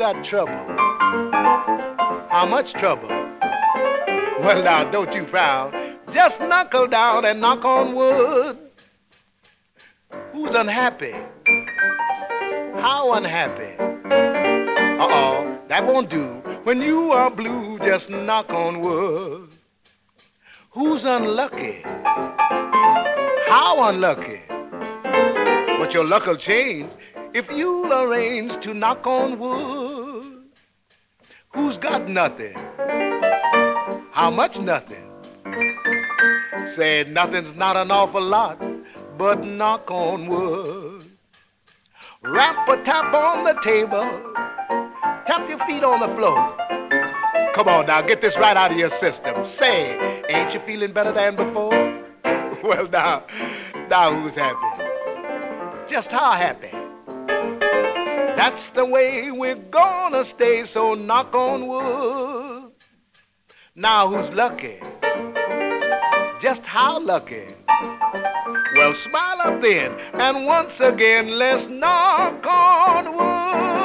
got trouble? How much trouble? Well, now, don't you frown. Just knuckle down and knock on wood. Who's unhappy? How unhappy? Uh-oh, that won't do. When you are blue, just knock on wood. Who's unlucky? How unlucky? But your luck'll change if you'll arrange to knock on wood. Who's got nothing? How much nothing? Say nothing's not an awful lot, but knock on wood. Rap a tap on the table, tap your feet on the floor. Come on now, get this right out of your system. Say, ain't you feeling better than before? Well, now who's happy? Just how happy? That's the way we're gonna stay, so knock on wood. Now who's lucky? Just how lucky? Well, smile up then, and once again, let's knock on wood.